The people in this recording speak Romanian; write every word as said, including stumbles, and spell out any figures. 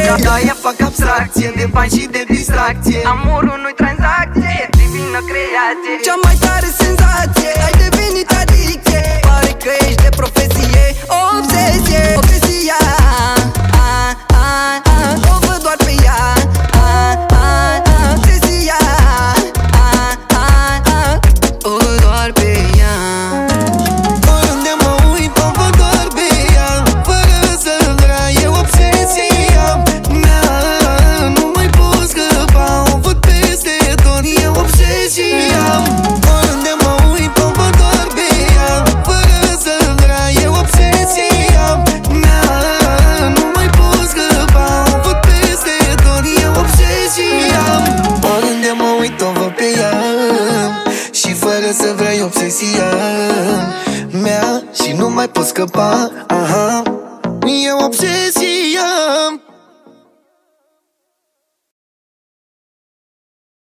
Da, ea fac abstracție de bani și de distracție. Amorul nu-i tranzacție, e divină creație. Cea mai tare senzație, ai devenit adicție. Pare că ești de profesie obsesie. Obsesia, a, a, a, o văd doar pe ea. A, a, a, obsesia, a, a, a, o văd doar pe ea. Oriunde mă uit, o văd doar pe ea. Fără să vrea, e obsesia mea. Nu mai pot scăpa, o văd peste tot, e obsesia. Oriunde mă uit, o văd doar pe ea. Fără să vrea, e obsesia mea. Nu mai pot scăpa, o văd peste tot, e obsesia. Oriunde mă uit, o văd pe ea. Și fără să vrea, e obsesia mea. Și nu mai pot scăpa, aha, e obsesia.